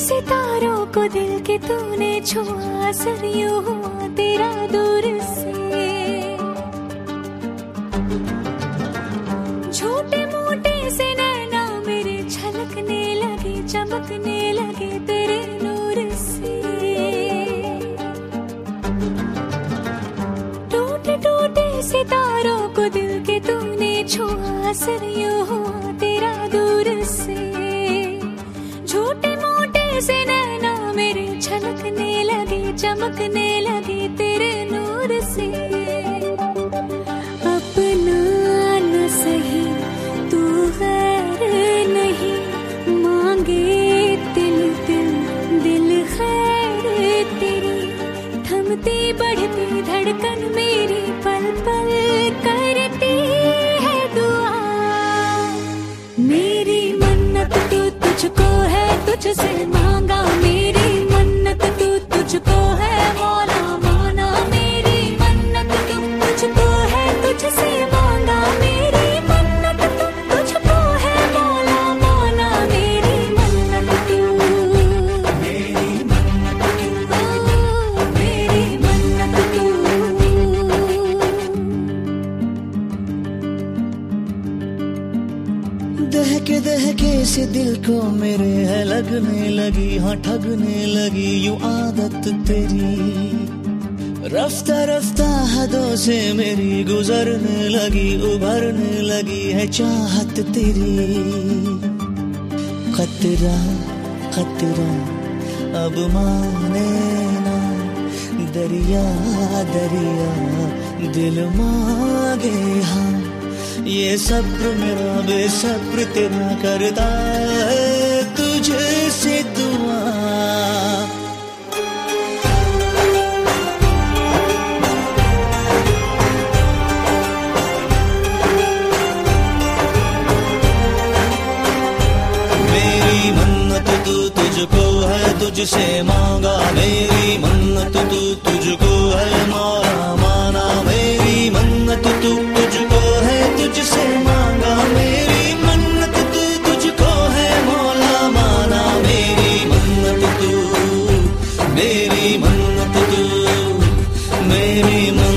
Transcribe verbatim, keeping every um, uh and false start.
सितारों को दिल के तूने छुआ, असर यूं हुआ तेरा दूर से। छोटे मोटे से नैना मेरे छलकने लगे, चमकने लगे तेरे नूर से। टूटे टूटे सितारों को दिल के तूने छुआ, असर यूं हुआ तेरा दूर से। छोटे मोटे से नैना मेरे छलकने लगे, चमकने लगे तेरे नूर से। अपना न सही तू गैर नहीं, मांगे दिल दिल दिल खैर तेरी। थमती बढ़ती धड़कन मेरी पल पल करती है दुआ। मेरी मन्नत तू तुझको है, तुझसे मांगा मेरी मन्नत तू तुझको है मौला माना। मेरी मन्नत तू तुझको है, तुझसे मांगा मेरी मन्नत तू तुझको है मौला माना। मेरी मन्नत तू, मेरी मन्नत तू, मेरी मन्नत तू। दहके दहके से दिल को मेरे है लगने लगी, हाँ ठगने लगी यूं आदत तेरी। रफ्ता रफ्ता हदों से मेरी गुजरने लगी, उभरने लगी है चाहत तेरी। खतरा खतरा अब माने ना, दरिया दरिया दिल मांगे हाँ। ये सब्र मेरा बेसब्र तेरा करता है तुझे से दुआ। मेरी मन्नत तू तुझको है, तुझसे मांगा मेरी मन्नत तू तुझको है मौला माना। मेरी मन्नत तू तुझको है, तुझसे मांगा मेरी मन्नत तू तुझको है मौला माना। मेरी मन्नत तू, मेरी मन्नत तू, मेरी मन्नत